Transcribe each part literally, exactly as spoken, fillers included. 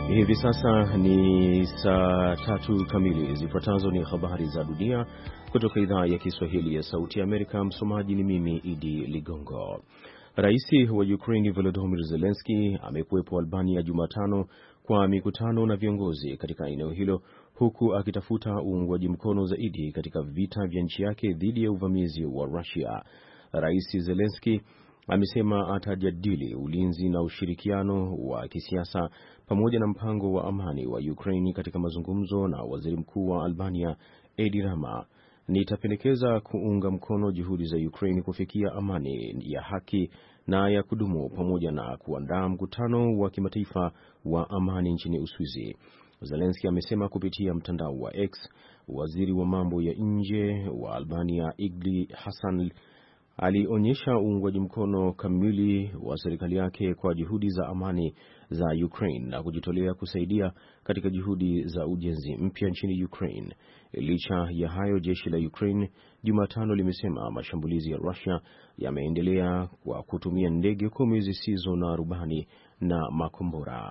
Hivi sasa ni saa tatu kamili. Zifuatazo ni habari za dunia kutoka idhaa ya Kiswahili ya Sauti ya Amerika. Msomaji ni mimi Idi Ligongo. Rais wa Ukraine Volodymyr Zelensky amekuwepo Albania Jumatano kwa mikutano na viongozi katika eneo hilo, huku akitafuta uungwaji mkono zaidi katika vita vya nchi yake dhidi ya uvamizi wa Russia. Rais Zelensky amesema atajadili ulinzi na ushirikiano wa kisiasa pamoja na mpango wa amani wa Ukraine katika mazungumzo na waziri mkuu wa Albania Edi Rama. Nitapendekeza kuunga mkono juhudi za Ukraine kufikia amani ya haki na ya kudumu pamoja na kuandaa mkutano wa kimataifa wa amani nchini Uswizi. Zelensky amesema kupitia mtandao wa X. Waziri wa mambo ya nje wa Albania Igli Hassan alionyesha uungwaji mkono kamili wa serikali yake kwa juhudi za amani za Ukraine na kujitolea kusaidia katika juhudi za ujenzi mpya nchini Ukraine. Licha ya hayo, jeshi la Ukraine Jumatano limesema mashambulizi ya Russia yameendelea kwa kutumia ndege kumi zisizo na rubani na makombora.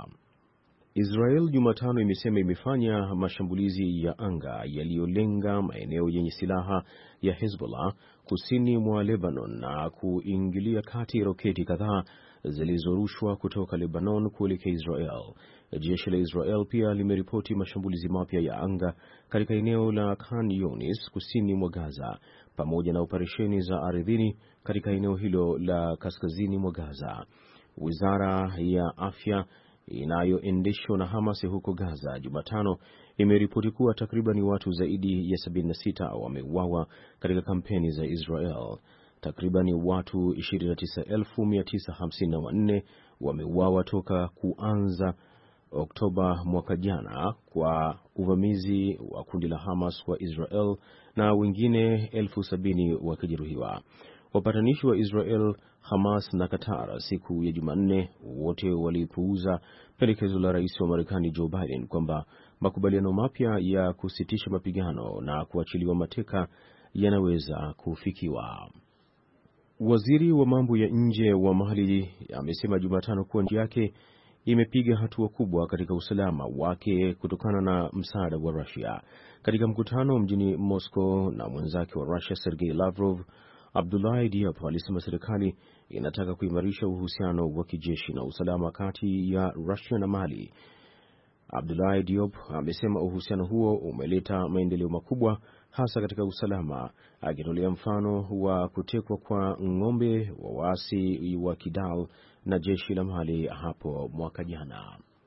Israel Jumatano imesema imefanya mashambulizi ya anga yaliyolenga maeneo yenye silaha ya Hezbollah kusini mwa Lebanon na kuingilia kati roketi kadhaa zilizorushwa kutoka Lebanon kuelekea Israel. Jeshi la Israel pia limeripoti mashambulizi mapya ya anga katika eneo la Khan Younis kusini mwa Gaza, pamoja na operesheni za ardhini katika eneo hilo la kaskazini mwa Gaza. Wizara ya afya inayoendeshwa na Hamas huko Gaza Jumatano imeripoti kuwa takriban watu zaidi ya sabini na sita wameuawa katika kampeni za Israel. Takriban watu ishirini na tisa elfu mia tisa hamsini na wanne wameuawa toka kuanza Oktoba mwaka jana kwa uvamizi wa kundi la Hamas kwa Israel, na wengine elfu sabini wakijeruhiwa. Wapatanishi wa Israel, Hamas na Qatar siku ya Jumanne wote walipuuza pendekezo la rais wa Marekani Joe Biden kwamba makubaliano mapya ya kusitisha mapigano na kuachiliwa mateka yanaweza kufikiwa. Waziri wa mambo ya nje wa Mali amesema Jumatano kuwa nchi yake imepiga hatua kubwa katika usalama wake kutokana na msaada wa Russia. Katika mkutano mjini Moscow na mwenzake wa Russia Sergei Lavrov, Abdoulaye Diop alisema serikali inataka kuimarisha uhusiano wa kijeshi na usalama kati ya Russia na Mali. Abdoulaye Diop amesema uhusiano huo umeleta maendeleo makubwa hasa katika usalama, akitolea mfano wa kutekwa kwa ng'ombe wa waasi wa Kidal na jeshi la Mali hapo mwaka jana.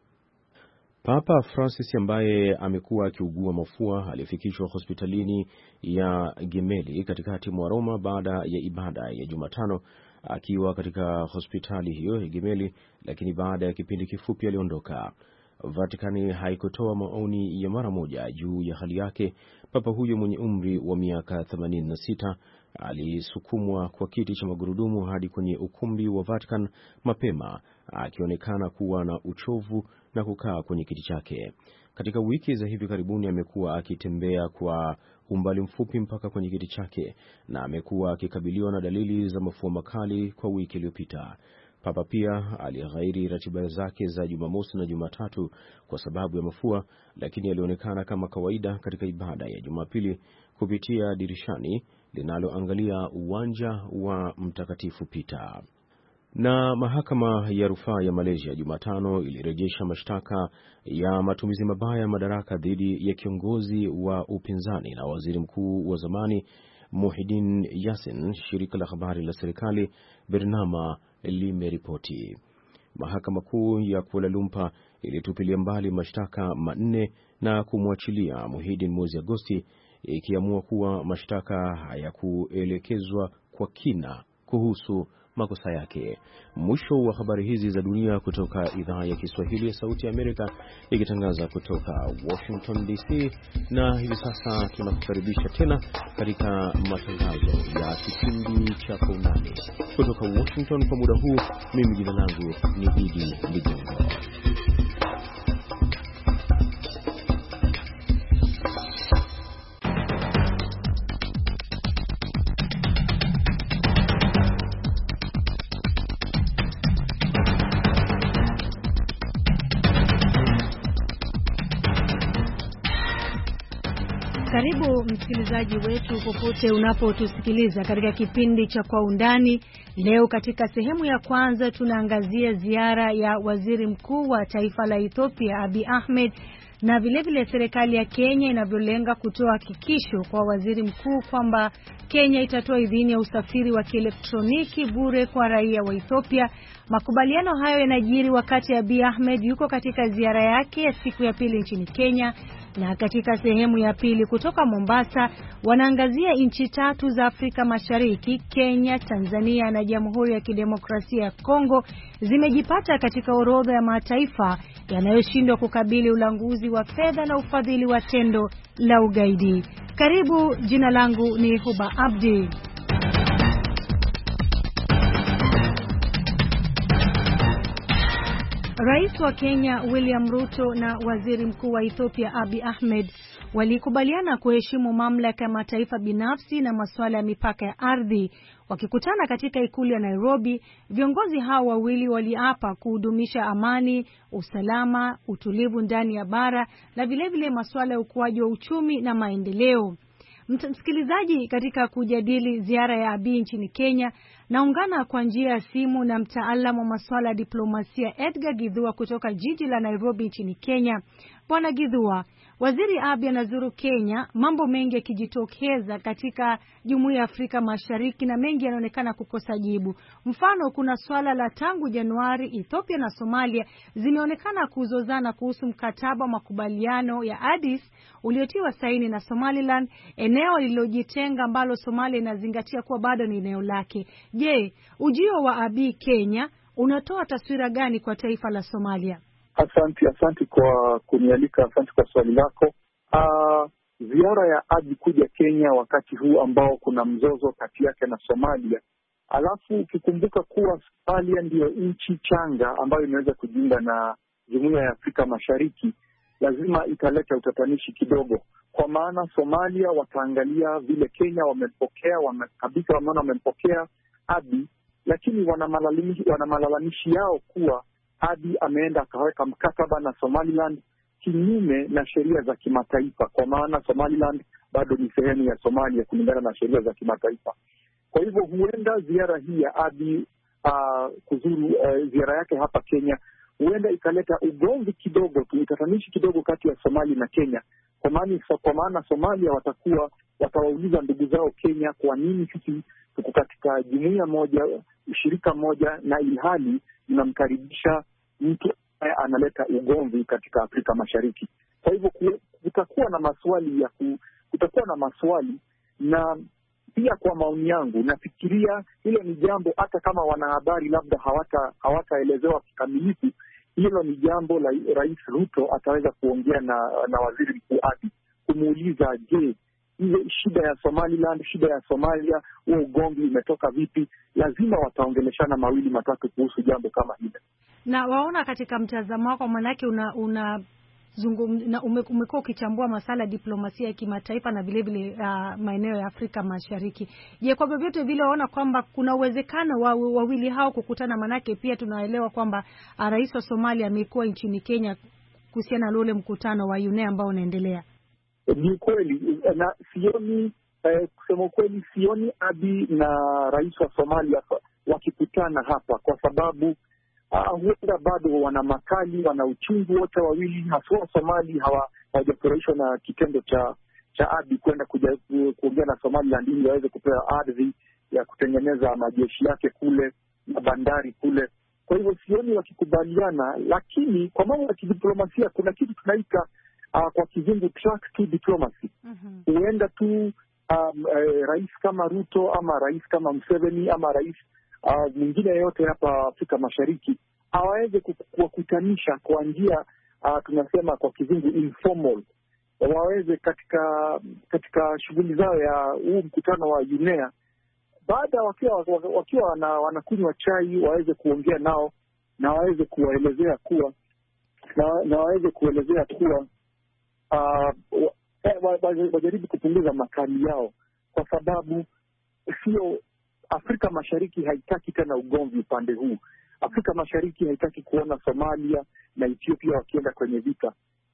Papa Francis ambaye amekuwa akiugua mafua alifikishwa hospitalini ya Gemelli katikati mwa Roma baada ya ibada ya Jumatano. Akiwa katika hospitali hiyo ya Gemelli, lakini baada ya kipindi kifupi aliondoka. Vatican haikutoa maoni ya mara moja juu ya hali yake. Papa huyo mwenye umri wa miaka themanini na sita alisukumwa kwa kiti cha magurudumu hadi kwenye ukumbi wa Vatican mapema, akionekana kuwa na uchovu na kukaa kwenye kiti chake. Katika wiki za hivi karibuni amekuwa akitembea kwa umbali mfupi mpaka kwenye kiti chake na amekuwa akikabiliwa na dalili za mafua makali kwa wiki iliyopita. Papa pia alighairi ratiba zake za Jumamosi na Jumatatu kwa sababu ya mafua, lakini alionekana kama kawaida katika ibada ya Jumapili kupitia dirishani linaloangalia uwanja wa Mtakatifu Peter. Na mahakama ya rufaa ya Malaysia Jumatano ilirejesha mashtaka ya matumizi mabaya ya madaraka dhidi ya kiongozi wa upinzani na waziri mkuu wa zamani Muhyiddin Yassin, shirika la habari la serikali Bernama limeripoti. Mahakama Kuu ya Kuala Lumpur ilitupilia mbali mashtaka manne na kumwachilia Muhyiddin mwezi Agosti, ikiamua kuwa mashtaka hayakuelekezwa kwa kina kuhusu makosa yake. Mwisho wa habari hizi za dunia kutoka idhaa ya Kiswahili ya Sauti ya Amerika, ikitangaza kutoka Washington D C, na hivi sasa tunakukaribisha tena katika matangazo ya kipindi cha Kwa Undani kutoka Washington. Kwa muda huu mimi jina langu ni Idi Ligongo. Karibu msikilizaji wetu popote unapotusikiliza katika kipindi cha Kwa Undani. Leo katika sehemu ya kwanza tunaangazia ziara ya Waziri Mkuu wa taifa la Ethiopia Abiy Ahmed na vile vile serikali ya Kenya inavyolenga kutoa hakikisho kwa waziri mkuu kwamba Kenya itatoa idhini ya usafiri wa kielektroniki bure kwa raia wa Ethiopia. Makubaliano hayo yanajiri wakati Abiy Ahmed yuko katika ziara yake ya siku ya pili nchini Kenya. Na katika sehemu ya pili kutoka Mombasa wanaangazia nchi tatu za Afrika Mashariki, Kenya, Tanzania na Jamhuri ya Kidemokrasia ya Kongo zimejipata katika orodha ya mataifa yanayoshindwa kukabili ulanguzi wa fedha na ufadhili wa tendo la ugaidi. Karibu, jina langu ni Huba Abdi. Rais wa Kenya William Ruto na Waziri Mkuu wa Ethiopia Abiy Ahmed walikubaliana kuheshimu mamlaka ya mataifa binafsi na masuala ya mipaka ya ardhi. Wakikutana katika ikulu ya Nairobi, viongozi hao wawili waliapa kuhudumisha amani, usalama, utulivu ndani ya bara na vile vile masuala ya ukuaji wa uchumi na maendeleo. Msikilizaji, katika kujadili ziara ya Abiy nchini Kenya, naungana kwa njia ya simu na mtaalamu wa masuala ya diplomasia Edgar Githua kutoka jiji la Nairobi nchini Kenya. Bwana Githua, Waziri Abiy anazuru Kenya, mambo mengi yakijitokeza katika Jumuiya ya Afrika Mashariki na mengi yanaonekana kukosa jibu. Mfano, kuna swala la tangu Januari Ethiopia na Somalia zimeonekana kuzozana kuhusu mkataba wa makubaliano ya Addis uliotiwa saini na Somaliland, eneo lililojitenga ambalo Somalia inazingatia kuwa bado ni eneo lake. Je, ujio wa Abiy Kenya unatoa taswira gani kwa taifa la Somalia? Asante, asante kwa kunialika, asante kwa swali lako. Uh, ziara ya Abiy kuja Kenya wakati huu ambao kuna mzozo kati yake na Somalia. Alafu ukikumbuka kuwa Somalia ndiyo nchi changa ambayo inaweza kujiunga na Jumuiya ya Afrika Mashariki, lazima italeta utatanishi kidogo. Kwa maana Somalia wataangalia vile Kenya wamepokea, wamekabisa wameona wamempokea Abiy, lakini wana malalamishi, wana malalamishi yao kuwa Abiy ameenda akaweka mkataba na Somaliland kinyume na sheria za kimataifa, kwa maana Somaliland bado ni sehemu ya Somalia kulingana na sheria za kimataifa. Kwa hivyo huenda ziara hii ya Abiy uh, kuzuru uh, ziara yake hapa Kenya huenda ikaleta ugomvi kidogo, tuitatanishi kidogo kati ya Somalia na Kenya. Kwa maana kwa maana Somalia watakuwa watawauliza ndugu zao Kenya, kwa nini sisi tuko katika jumuiya moja, ushirika moja, na ilhali tunamkaribisha mtu ambaye analeta ugomvi katika Afrika Mashariki. Kwa hivyo kutakuwa na maswali ya ku, kutakuwa na maswali na pia kwa maoni yangu nafikiria hilo ni jambo, hata kama wanahabari labda hawata hawataelezewa kikamilifu, hilo ni jambo la Rais Ruto ataweza kuongea na na Waziri Mkuu Abiy kumuuliza, je, ile shida ya Somaliland, shida ya Somalia, huo ugomvi umetoka vipi? Lazima wataongeleshana mawili matatu kuhusu jambo kama hili. Na waona katika mtazamo wako, manake una una zungumza umekuwa ukichambua masuala ya diplomasia ya kimataifa na vile vile uh, maeneo ya Afrika Mashariki. Je, kwa vyovyote vile waona kwamba kuna uwezekano wa wawili hao kukutana? Manake pia tunaelewa kwamba uh, Rais wa Somalia amekuwa nchini Kenya kuhusiana na ule mkutano wa U N E ambao unaendelea. Ni kweli, na sioni eh, kusema kweli sioni Abiy na Rais wa Somalia wakikutana hapa, kwa sababu huenda uh, bado wana makali, wana uchungu wote wawili. Haswa Somali hawajafurahishwa na kitendo cha cha Abiy kwenda kuja kuongea na Somaliland ili waweze kupewa ardhi ya kutengeneza majeshi yake kule na bandari kule. Kwa hivyo sioni wakikubaliana, lakini kwa mambo ya kidiplomasia kuna kitu tunaita uh, kwa kizungu track to diplomacy. Huenda mm-hmm. tu um, eh, rais kama Ruto ama rais kama Museveni ama rais Uh, mwingine yote hapa Afrika Mashariki hawaweze kuwakutanisha kwa njia uh, tunasema kwa kizungu informal, waweze katika katika shughuli zao ya huu mkutano wa U N E A, baada wakiwa wakiwa wana, wanakunywa chai, waweze kuongea nao na waweze kuwaelezea kuwa na, na waweze kuelezea kuwa uh, wajaribu kupunguza makali yao, kwa sababu sio Afrika Mashariki haitaki tena ugomvi upande huu. Afrika Mashariki haitaki kuona Somalia na Ethiopia wakienda kwenye vita.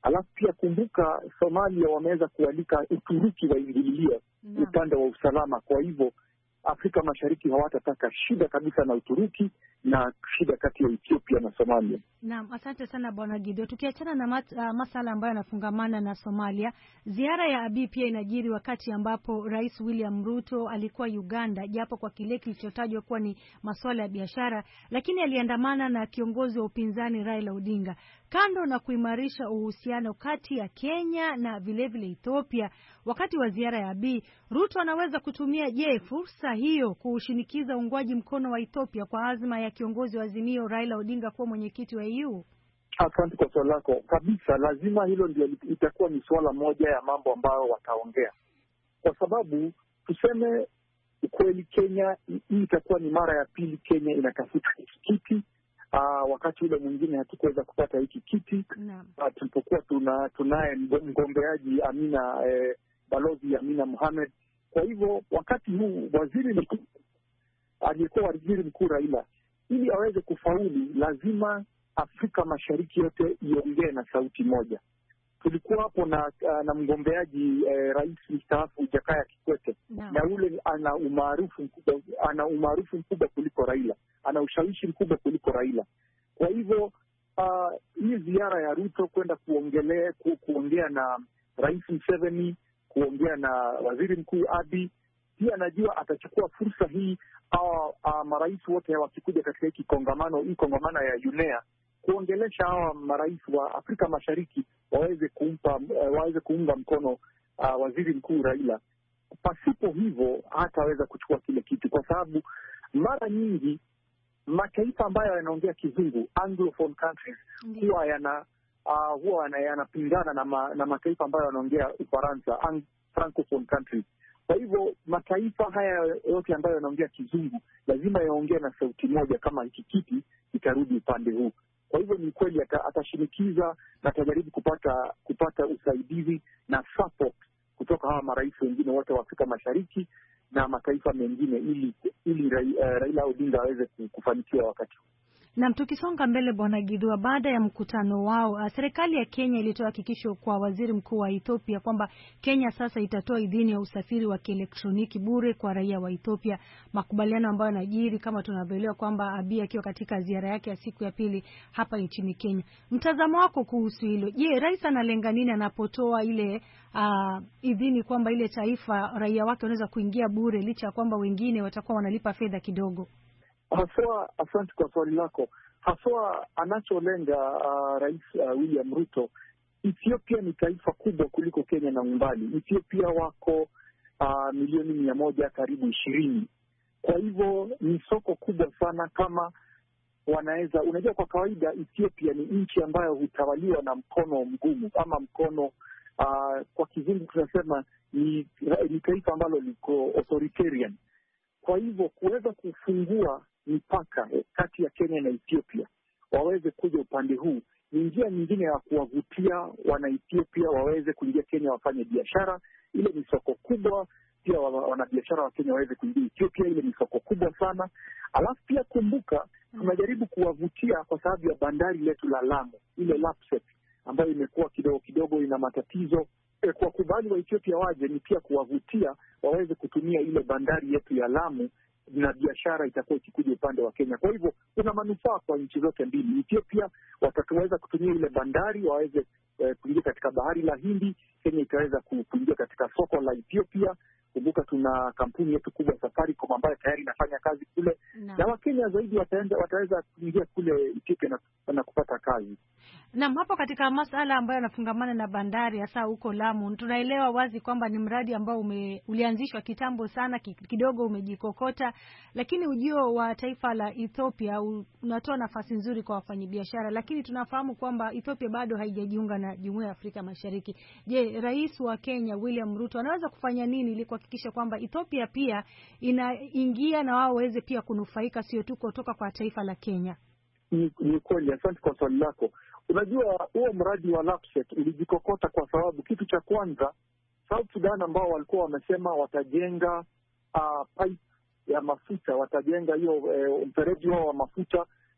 Alafu pia kumbuka, Somalia wameweza kualika Uturuki waingililie upande wa usalama. Kwa hivyo Afrika Mashariki hawatataka shida kabisa na Uturuki na shida kati ya Ethiopia na Somalia. Naam, asante sana Bwana Gideon. Tukiachana na mat, uh, masala ambayo yanafungamana na Somalia, ziara ya Abiy pia inajiri wakati ambapo Rais William Ruto alikuwa Uganda, japo kwa kile kilichotajwa kuwa ni masuala ya biashara, lakini aliandamana na kiongozi wa upinzani Raila Odinga. Kando na kuimarisha uhusiano kati ya Kenya na vile vile Ethiopia, wakati wa ziara ya Abiy, Ruto anaweza kutumia je fursa hiyo kushinikiza uungwaji mkono wa Ethiopia kwa azma ya kiongozi wa Azimio Raila Odinga kuwa mwenyekiti wa E U? Asante kwa swali lako. Kabisa, lazima hilo ndio itakuwa ni swala moja ya mambo ambayo wataongea, kwa sababu tuseme ukweli, Kenya hii itakuwa ni mara ya pili Kenya inatafuta hiki kiti. Uh, wakati ule mwingine hatukuweza kupata hiki kiti uh, tulipokuwa tuna tunaye mgombeaji Amina eh, balozi Amina Mohamed. Kwa hivyo wakati huu waziri mkuu aliyekuwa waziri mkuu Raila, ili aweze kufaulu, lazima Afrika Mashariki yote iongee na sauti moja. Tulikuwa hapo na na mgombeaji eh, rais mstaafu Jakaya Kikwete no. na ule ana umaarufu mkubwa, ana umaarufu mkubwa kuliko Raila, ana ushawishi mkubwa kuliko Raila. Kwa hivyo uh, hii ziara ya Ruto kwenda kuongelea ku, kuongea na Rais Museveni, kuongea na waziri mkuu Abiy, pia najua atachukua fursa hii au uh, marais wote wakikuja katika hiki kongamano hii kongamano ya UNEA kuongelesha hawa marais wa Afrika Mashariki waweze kumpa uh, waweze kuunga mkono uh, waziri mkuu Raila. Pasipo hivyo hataweza kuchukua kile kitu, kwa sababu mara nyingi mataifa ambayo yanaongea kizungu, Anglophone countries, huwa yana uh, huwa yanapingana na, ma, na mataifa ambayo yanaongea Ufaransa, Francophone countries. Kwa hivyo mataifa haya yote ambayo yanaongea kizungu lazima yaongee na sauti moja kama hiki kiti kitarudi upande huu. Kwa hivyo ni kweli atashinikiza na atajaribu kupata kupata usaidizi na support kutoka hawa marais wengine wote wa Afrika Mashariki na mataifa mengine ili ili Raila Odinga aweze kufanikiwa wakati huu. Na tukisonga mbele Bwana Gidua, baada ya mkutano wao, serikali ya Kenya ilitoa hakikisho kwa waziri mkuu wa Ethiopia kwamba Kenya sasa itatoa idhini ya usafiri wa kielektroniki bure kwa raia wa Ethiopia, makubaliano ambayo yanajiri kama tunavyoelewa kwamba Abiy akiwa katika ziara yake ya siku ya pili hapa nchini Kenya. Mtazamo wako kuhusu hilo? Je, rais analenga nini anapotoa ile uh, idhini kwamba ile taifa raia wake wanaweza kuingia bure licha ya kwamba wengine watakuwa wanalipa fedha kidogo? Haswa, asante kwa swali lako. Haswa anacholenga uh, Rais uh, William Ruto, Ethiopia ni taifa kubwa kuliko Kenya na umbali. Ethiopia wako uh, milioni mia moja karibu ishirini. Kwa hivyo ni soko kubwa sana. Kama wanaweza, unajua kwa kawaida Ethiopia ni nchi ambayo hutawaliwa na mkono mgumu ama mkono uh, kwa kizungu tunasema ni, ni taifa ambalo liko authoritarian. Kwa hivyo kuweza kufungua mipaka kati ya Kenya na Ethiopia waweze kuja upande huu ni njia nyingine ya kuwavutia wana Ethiopia waweze kuingia Kenya wafanye biashara. Ile ni soko kubwa. Pia wanabiashara wa Kenya waweze kuingia Ethiopia, ile ni soko kubwa sana. Alafu pia kumbuka, tunajaribu kuwavutia kwa sababu ya bandari letu la Lamu, ile Lapsset ambayo imekuwa kidogo kidogo ina matatizo. E, kwa kubali wa Ethiopia waje ni pia kuwavutia waweze kutumia ile bandari yetu ya Lamu na biashara itakuwa ikikuja upande wa Kenya. Kwa hivyo kuna manufaa kwa nchi zote mbili. Ethiopia wataweza kutumia ile bandari waweze eh, kuingia katika bahari la Hindi. Kenya itaweza kuingia katika soko la Ethiopia. Kumbuka tuna kampuni yetu kubwa Safaricom ambayo tayari inafanya kazi kule no. na Wakenya zaidi wataenda, wataweza kuingia kule Ethiopia na, na kupata kazi. Naam, hapo katika masuala ambayo yanafungamana na bandari hasa huko Lamu, tunaelewa wazi kwamba ni mradi ambao ume, ulianzishwa kitambo sana, kidogo umejikokota, lakini ujio wa taifa la Ethiopia unatoa nafasi nzuri kwa wafanyabiashara, lakini tunafahamu kwamba Ethiopia bado haijajiunga na Jumuiya ya Afrika Mashariki. Je, Rais wa Kenya William Ruto anaweza kufanya nini ili kuhakikisha kwamba Ethiopia pia inaingia na wao waweze pia kunufaika, sio tu kutoka kwa taifa la Kenya? Ni, ni kweli. Asante kwa swali lako. Unajua huo mradi wa Lapsset ulijikokota kwa sababu kitu cha kwanza, South Sudan ambao walikuwa wamesema watajenga uh, pipe ya mafuta, watajenga hiyo eh, mfereji wao wa mafuta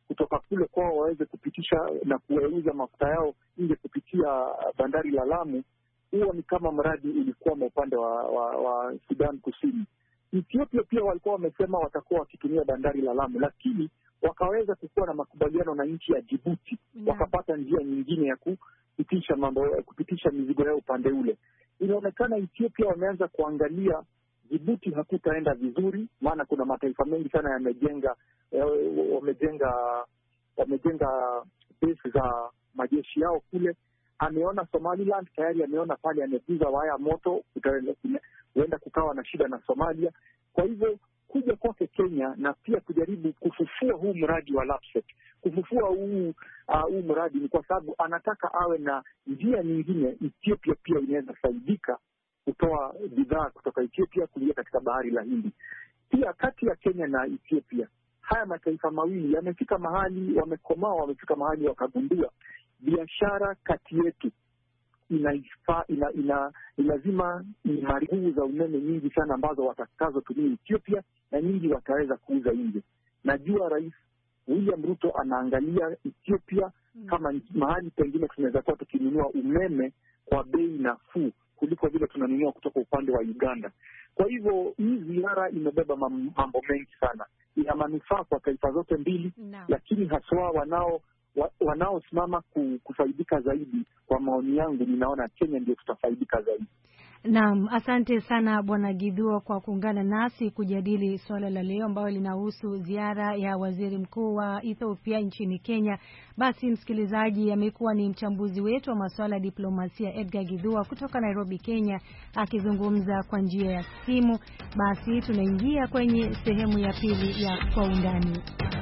kutoka kule kwao waweze kupitisha na kuuza mafuta yao nje kupitia bandari la Lamu. Huo ni kama mradi ulikuwa upande wa, wa, wa Sudan Kusini. Ethiopia pia walikuwa wamesema watakuwa wakitumia bandari la Lamu, lakini wakaweza kukuwa na makubaliano na nchi ya Djibouti, yeah. Wakapata njia nyingine ya kupitisha mambo, kupitisha mizigo yao upande ule. Inaonekana Ethiopia wameanza kuangalia Djibouti hakutaenda vizuri, maana kuna mataifa mengi sana yamejenga wamejenga wamejenga base za majeshi yao kule. Ameona Somaliland tayari, ameona pale, ameguza waya moto, huenda kukawa na shida na Somalia. Kwa hivyo kuja kwake Kenya na pia kujaribu kufufua huu mradi wa LAPSSET, kufufua huu uh, huu mradi ni kwa sababu anataka awe na njia nyingine Ethiopia pia inaweza faidika kutoa bidhaa kutoka Ethiopia kuingia katika bahari la Hindi. Pia kati ya Kenya na Ethiopia, haya mataifa mawili yamefika mahali wamekomaa, wamefika mahali wakagundua biashara kati yetu inaifa ina, ina, lazima ni nguvu za umeme nyingi sana ambazo watakazotumia Ethiopia na nyingi wataweza kuuza nje. Najua Rais William Ruto anaangalia Ethiopia mm. kama mahali pengine tunaweza kuwa tukinunua umeme kwa bei nafuu kuliko vile tunanunua kutoka upande wa Uganda. Kwa hivyo hii ziara imebeba mambo mengi sana. Ina manufaa kwa taifa zote mbili, no. Lakini haswa wanao wa, wanaosimama kufaidika zaidi, kwa maoni yangu ninaona Kenya ndio tutafaidika zaidi. Naam, asante sana Bwana Githuo kwa kuungana nasi kujadili swala la leo ambalo linahusu ziara ya Waziri Mkuu wa Ethiopia nchini Kenya. Basi msikilizaji, amekuwa ni mchambuzi wetu wa masuala ya diplomasia Edgar Githuo kutoka Nairobi, Kenya, akizungumza kwa njia ya simu. Basi tunaingia kwenye sehemu ya pili ya Kwa Undani.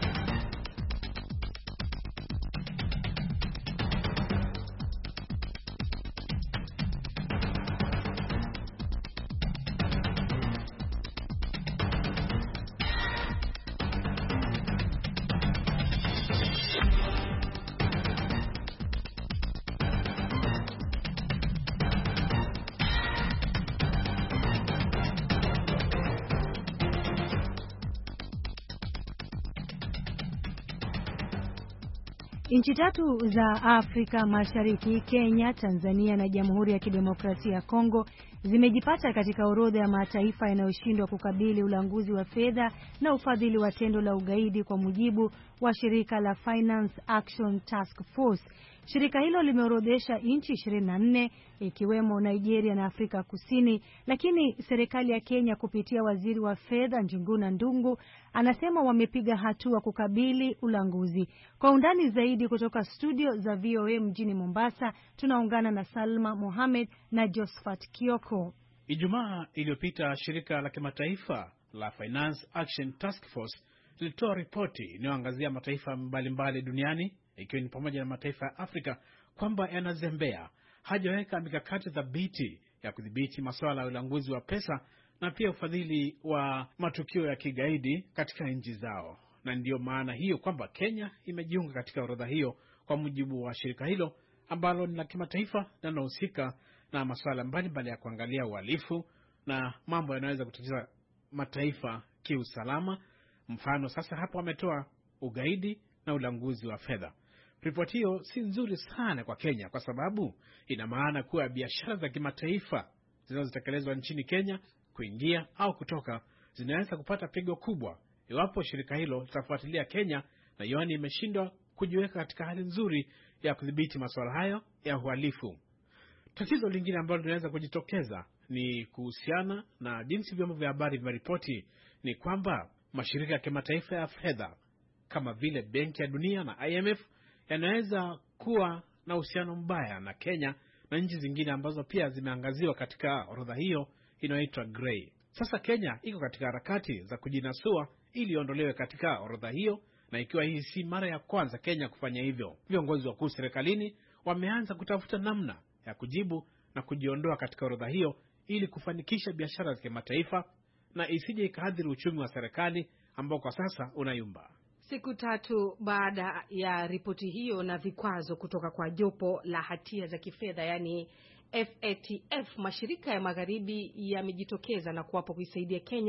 Nchi tatu za Afrika Mashariki, Kenya, Tanzania na Jamhuri ya Kidemokrasia ya Kongo zimejipata katika orodha ya mataifa yanayoshindwa kukabili ulanguzi wa fedha na ufadhili wa tendo la ugaidi, kwa mujibu wa shirika la Finance Action Task Force. Shirika hilo limeorodhesha nchi ishirini na nne ikiwemo Nigeria na Afrika Kusini, lakini serikali ya Kenya kupitia waziri wa fedha Njuguna Ndung'u anasema wamepiga hatua kukabili ulanguzi. Kwa undani zaidi kutoka studio za V O A mjini Mombasa, tunaungana na Salma Mohamed na Josephat Kioko. Ijumaa iliyopita shirika la kimataifa la Finance Action Task Force lilitoa ripoti inayoangazia mataifa mbalimbali duniani, ikiwa ni pamoja na mataifa ya Afrika, kwamba yanazembea, hajaweka mikakati thabiti ya kudhibiti masuala ya ulanguzi wa pesa na pia ufadhili wa matukio ya kigaidi katika nchi zao. Na ndiyo maana hiyo kwamba Kenya imejiunga katika orodha hiyo, kwa mujibu wa shirika hilo ambalo ni la kimataifa na linahusika na masuala mbalimbali ya kuangalia uhalifu na mambo yanaweza kutatiza mataifa kiusalama. Mfano sasa hapo wametoa ugaidi na ulanguzi wa fedha. Ripoti hiyo si nzuri sana kwa Kenya, kwa sababu ina maana kuwa biashara za kimataifa zinazotekelezwa nchini Kenya kuingia au kutoka zinaweza kupata pigo kubwa iwapo shirika hilo litafuatilia Kenya na ioni imeshindwa kujiweka katika hali nzuri ya kudhibiti masuala hayo ya uhalifu. Tatizo lingine ambalo linaweza kujitokeza ni kuhusiana na jinsi vyombo vya habari vimeripoti, ni kwamba mashirika ya kimataifa ya fedha kama vile Benki ya Dunia na I M F yanaweza kuwa na uhusiano mbaya na Kenya na nchi zingine ambazo pia zimeangaziwa katika orodha hiyo inayoitwa Grey. Sasa Kenya iko katika harakati za kujinasua ili iondolewe katika orodha hiyo, na ikiwa hii si mara ya kwanza Kenya kufanya hivyo. Viongozi wakuu serikalini wameanza kutafuta namna ya kujibu na kujiondoa katika orodha hiyo ili kufanikisha biashara za kimataifa na isije ikaathiri uchumi wa serikali ambao kwa sasa unayumba. Siku tatu baada ya ripoti hiyo na vikwazo kutoka kwa jopo la hatia za kifedha, yani F A T F, mashirika ya magharibi yamejitokeza na kuwapo kuisaidia Kenya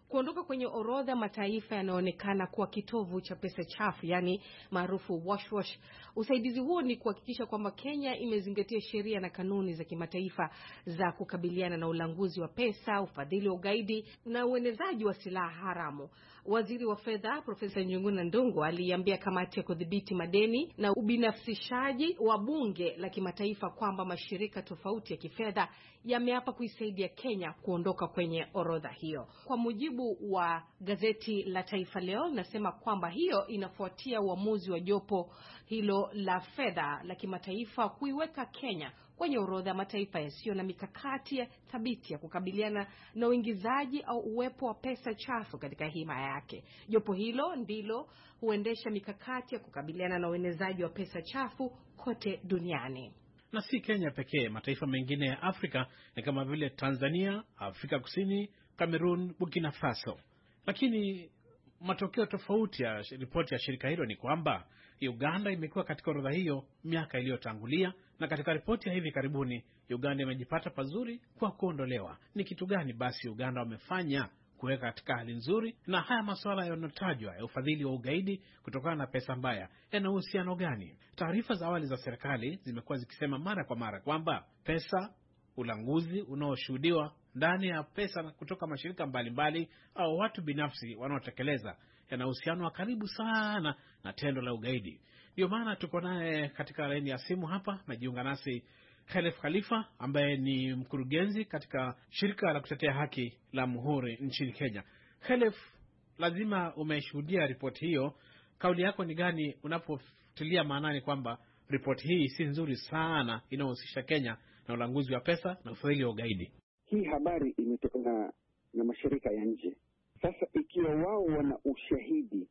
kuondoka kwenye orodha mataifa yanayoonekana kuwa kitovu cha pesa chafu, yani maarufu wash wash. Usaidizi huo ni kuhakikisha kwamba Kenya imezingatia sheria na kanuni za kimataifa za kukabiliana na ulanguzi wa pesa, ufadhili wa ugaidi na uenezaji wa silaha haramu. Waziri wa fedha Profesa Njuguna Ndung'u aliambia kamati ya kudhibiti madeni na ubinafsishaji wa bunge la kimataifa kwamba mashirika tofauti ya kifedha yameapa kuisaidia Kenya kuondoka kwenye orodha hiyo. Kwa mujibu wa gazeti la Taifa Leo, nasema kwamba hiyo inafuatia uamuzi wa jopo hilo la fedha la kimataifa kuiweka Kenya kwenye orodha ya mataifa yasiyo na mikakati ya thabiti ya kukabiliana na uingizaji au uwepo wa pesa chafu katika himaya yake. Jopo hilo ndilo huendesha mikakati ya kukabiliana na uenezaji wa pesa chafu kote duniani. Na si Kenya pekee, mataifa mengine ya Afrika ni kama vile Tanzania, Afrika Kusini, Cameroon, Burkina Faso. Lakini matokeo tofauti ya ripoti ya shirika hilo ni kwamba Uganda imekuwa katika orodha hiyo miaka iliyotangulia, na katika ripoti ya hivi karibuni Uganda imejipata pazuri kwa kuondolewa. Ni kitu gani basi Uganda wamefanya kuweka katika hali nzuri? Na haya masuala yanotajwa ya ufadhili wa ugaidi kutokana na pesa mbaya yana uhusiano gani? Taarifa za awali za serikali zimekuwa zikisema mara kwa mara kwamba pesa, ulanguzi unaoshuhudiwa ndani ya pesa kutoka mashirika mbalimbali mbali, au watu binafsi wanaotekeleza yana uhusiano wa karibu sana na tendo la ugaidi. Ndio maana tuko naye katika laini ya simu hapa, najiunga nasi Khalif Khalifa ambaye ni mkurugenzi katika shirika la kutetea haki la Muhuri nchini Kenya. Khalif, lazima umeshuhudia ripoti hiyo. Kauli yako ni gani unapotilia maanani kwamba ripoti hii si nzuri sana inayohusisha Kenya na ulanguzi wa pesa na ufadhili wa ugaidi? Hii habari imetokana na mashirika ya nje. Sasa ikiwa wao wana ushahidi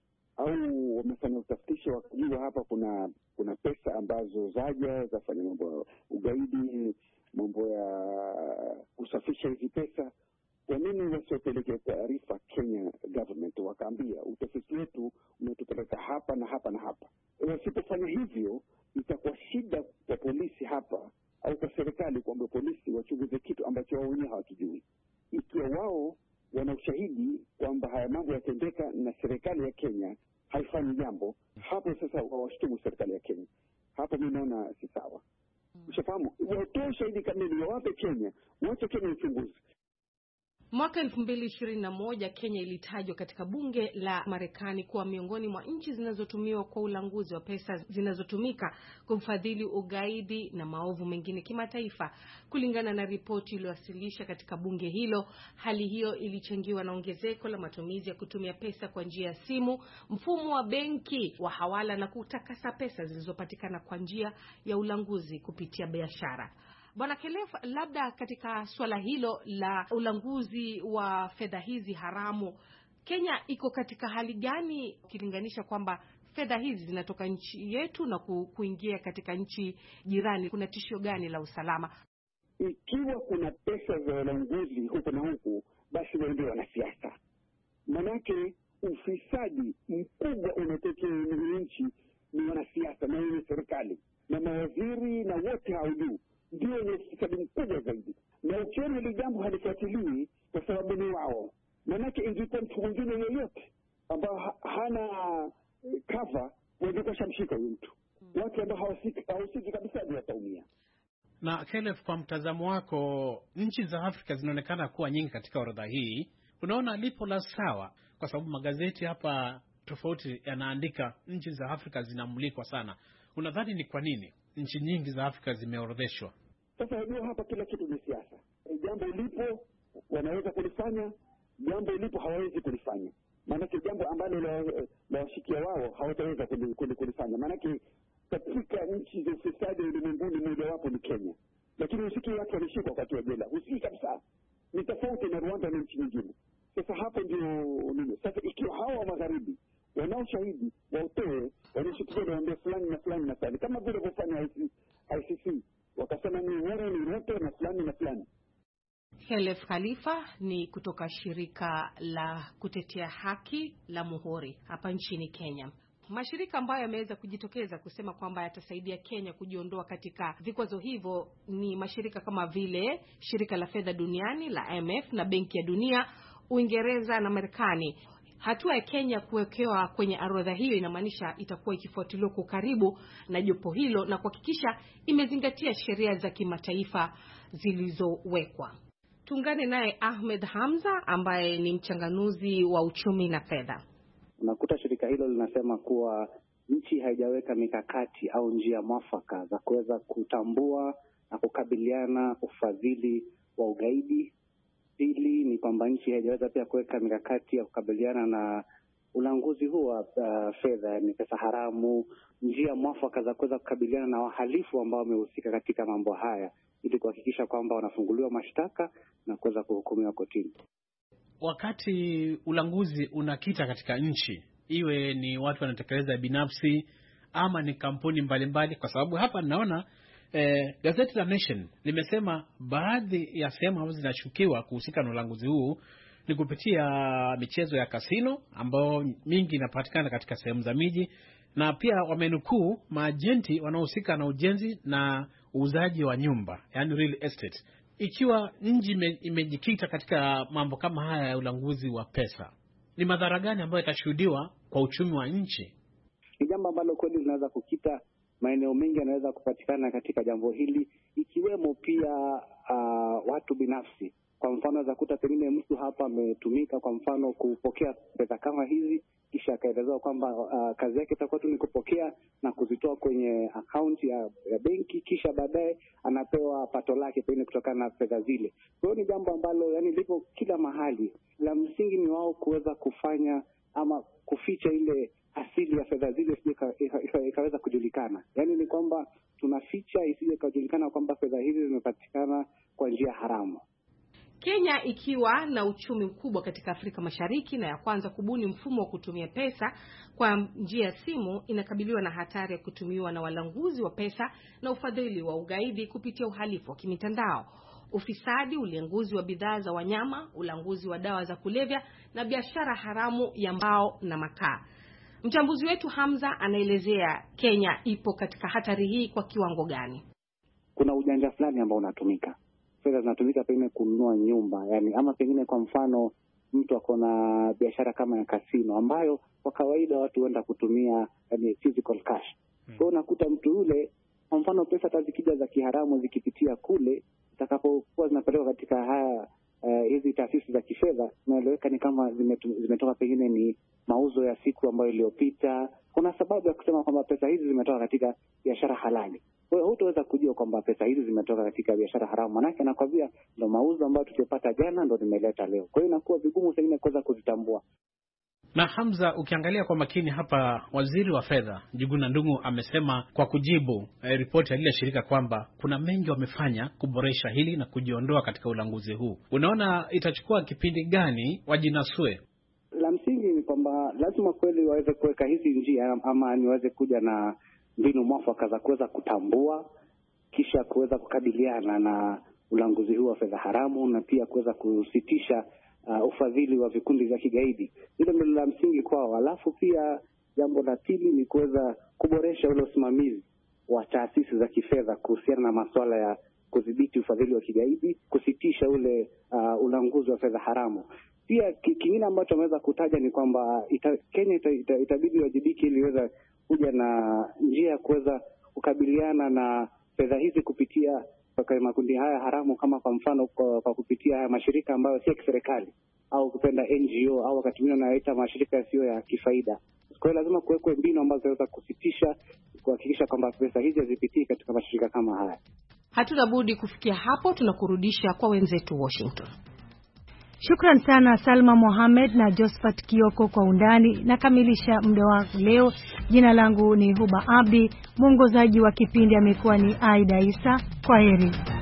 au wamefanya utafiti wakajua hapa kuna kuna pesa ambazo zaja zafanya mambo ya ugaidi, mambo ya kusafisha hizi pesa, kwa nini wasiopeleke taarifa Kenya government wakaambia utafiti wetu umetupeleka hapa na hapa na hapa? Wasipofanya hivyo itakuwa shida kwa polisi hapa au kwa serikali kwamba polisi wachunguze kitu ambacho wao wenyewe hawakijui. Ikiwa wao wana ushahidi kwamba haya mambo yatendeka na serikali ya Kenya haifanyi jambo, hapo sasa wawashtumu serikali ya Kenya. Hapo mimi naona si sawa. Ushafahamu? Watoe ushahidi kamili, wawape Kenya, wache Kenya uchunguzi. Mwaka elfu mbili ishirini na moja Kenya ilitajwa katika bunge la Marekani kuwa miongoni mwa nchi zinazotumiwa kwa ulanguzi wa pesa zinazotumika kumfadhili ugaidi na maovu mengine kimataifa. Kulingana na ripoti iliyowasilisha katika bunge hilo, hali hiyo ilichangiwa na ongezeko la matumizi ya kutumia pesa kwa njia ya simu, mfumo wa benki wa hawala na kutakasa pesa zilizopatikana kwa njia ya ulanguzi kupitia biashara. Bwana Khalif, labda katika swala hilo la ulanguzi wa fedha hizi haramu, Kenya iko katika hali gani ukilinganisha kwamba fedha hizi zinatoka nchi yetu na kuingia katika nchi jirani? Kuna tishio gani la usalama? Ikiwa kuna pesa za ulanguzi huko na huku, basi waende wanasiasa. Manake ufisadi mkubwa unatokea nchi ni wanasiasa na ni serikali na mawaziri na wote hao juu ndio ni ufisadi mkubwa zaidi. Na ukiona hili jambo halifuatiliwi kwa sababu ni wao, manake ingekuwa mtu mwingine yeyote ambao ha hana cover wangekuwa shamshika huyu mtu. Watu ambao hawahusiki kabisa ndio wataumia. Na Khalif, kwa mtazamo wako, nchi za Afrika zinaonekana kuwa nyingi katika orodha hii. Unaona lipo la sawa? Kwa sababu magazeti hapa tofauti yanaandika nchi za Afrika zinamulikwa sana. Unadhani ni kwa nini nchi nyingi za Afrika zimeorodheshwa? Sasa unajua hapa kila kitu ni siasa. E, jambo lipo wanaweza kulifanya, jambo lipo hawawezi kulifanya. Maanake jambo ambalo la washikia wao hawataweza kulifanya. Maanake katika nchi za ufisadi ulimwenguni moja wapo ni Kenya. Lakini usikii watu walishikwa wakati wa jela. Usikii kabisa. Ni tofauti na Rwanda na nchi nyingine. Sasa hapo ndio nini? Sasa ikiwa hawa wa magharibi wanao shahidi wautoe, wanashikilia waambie fulani na fulani na fulani, kama vile wafanya I C C wakasema ni wale ni Ruto na fulani na fulani. Khalif Khalifa ni kutoka shirika la kutetea haki la Muhuri hapa nchini Kenya. Mashirika ambayo yameweza kujitokeza kusema kwamba yatasaidia Kenya kujiondoa katika vikwazo hivyo ni mashirika kama vile shirika la fedha duniani la I M F na Benki ya Dunia, Uingereza na Marekani. Hatua ya Kenya kuwekewa kwenye orodha hiyo inamaanisha itakuwa ikifuatiliwa kwa karibu na jopo hilo na kuhakikisha imezingatia sheria za kimataifa zilizowekwa. Tuungane naye Ahmed Hamza ambaye ni mchanganuzi wa uchumi na fedha. Unakuta shirika hilo linasema kuwa nchi haijaweka mikakati au njia mwafaka za kuweza kutambua na kukabiliana ufadhili wa ugaidi. Pili ni kwamba nchi haijaweza pia kuweka mikakati ya kukabiliana na ulanguzi huu wa uh, fedha, yani pesa haramu, njia mwafaka za kuweza kukabiliana na wahalifu ambao wamehusika katika mambo haya, ili kuhakikisha kwamba wanafunguliwa mashtaka na kuweza kuhukumiwa kotini. Wakati ulanguzi unakita katika nchi, iwe ni watu wanatekeleza binafsi ama ni kampuni mbalimbali, kwa sababu hapa naona eh, gazeti la Nation limesema baadhi ya sehemu ambazo zinashukiwa kuhusika na ulanguzi huu ni kupitia michezo ya kasino ambao mingi inapatikana katika sehemu za miji, na pia wamenukuu maajenti wanaohusika na ujenzi na uuzaji wa nyumba, yani real estate. Ikiwa nchi imejikita katika mambo kama haya ya ulanguzi wa pesa, ni madhara gani ambayo yatashuhudiwa kwa uchumi wa nchi? Ni jambo ambalo kweli linaweza kukita maeneo mengi yanaweza kupatikana katika jambo hili, ikiwemo pia uh, watu binafsi. Kwa mfano za kuta pengine mtu hapa ametumika kwa mfano kupokea pesa kama hizi, kisha akaelezewa kwamba uh, kazi yake itakuwa tu ni kupokea na kuzitoa kwenye akaunti ya, ya benki, kisha baadaye anapewa pato lake pengine kutokana na fedha zile. Kwa hiyo ni jambo ambalo yani lipo kila mahali. La msingi ni wao kuweza kufanya ama kuficha ile asili ya fedha zile isije ikaweza kujulikana. Yaani ni kwamba tunaficha isije kujulikana kwamba fedha hizi zimepatikana kwa njia haramu. Kenya ikiwa na uchumi mkubwa katika Afrika Mashariki na ya kwanza kubuni mfumo wa kutumia pesa kwa njia ya simu, inakabiliwa na hatari ya kutumiwa na walanguzi wa pesa na ufadhili wa ugaidi kupitia uhalifu wa kimitandao, ufisadi, ulanguzi wa bidhaa za wanyama, ulanguzi wa dawa za kulevya na biashara haramu ya mbao na makaa. Mchambuzi wetu Hamza anaelezea Kenya ipo katika hatari hii kwa kiwango gani. Kuna ujanja fulani ambao unatumika. Fedha zinatumika pengine kununua nyumba, yani ama pengine kwa mfano mtu akona biashara kama ya kasino ambayo kwa kawaida watu huenda kutumia yani physical cash. Hmm. Kwa unakuta mtu yule kwa mfano pesa tazikija za kiharamu zikipitia kule, zitakapokuwa zinapelekwa katika haya uh, hizi taasisi za kifedha, naeleweka ni kama zimetoka pengine ni mauzo ya siku ambayo iliyopita. Kuna sababu ya kusema kwamba pesa hizi zimetoka katika biashara halali. Kwa hiyo hutaweza kujua kwamba pesa hizi zimetoka katika biashara haramu, manake anakwambia ndio mauzo ambayo tulipata jana ndio nimeleta leo. Kwa hiyo inakuwa vigumu sana kuweza kuzitambua. Na Hamza, ukiangalia kwa makini hapa, waziri wa fedha Njuguna Ndung'u amesema kwa kujibu eh, ripoti ya lile shirika kwamba kuna mengi wamefanya kuboresha hili na kujiondoa katika ulanguzi huu. Unaona itachukua kipindi gani wajinasue? La msingi ni kwamba lazima kweli waweze kuweka hizi njia ama niweze kuja na mbinu mwafaka za kuweza kutambua kisha kuweza kukabiliana na ulanguzi huu wa fedha haramu na pia kuweza kusitisha uh, ufadhili wa vikundi vya kigaidi. Hilo ndilo la msingi kwao. Alafu pia jambo la pili ni kuweza kuboresha ule usimamizi wa taasisi za kifedha kuhusiana na masuala ya kudhibiti ufadhili wa kigaidi, kusitisha ule uh, ulanguzi wa fedha haramu. Pia kingine ambacho ameweza kutaja ni kwamba ita, Kenya ita, ita, itabidi wajibiki ili iweze kuja na njia ya kuweza kukabiliana na fedha hizi kupitia kwa makundi haya haramu, kama kwa mfano kwa, kwa kupitia haya mashirika ambayo si ya kiserikali au kupenda N G O au wakati mwingine wanaita mashirika yasiyo ya kifaida. Kwa hiyo lazima kuwekwe mbinu ambazo zinaweza kusitisha, kuhakikisha kwamba pesa hizi hazipitii katika mashirika kama haya. Hatuna budi kufikia hapo, tunakurudisha kwa wenzetu Washington. Shukran sana Salma Mohamed na Josephat Kioko kwa undani. Nakamilisha muda wa leo. Jina langu ni Huba Abdi, mwongozaji wa kipindi amekuwa ni Aida Isa. Kwaheri.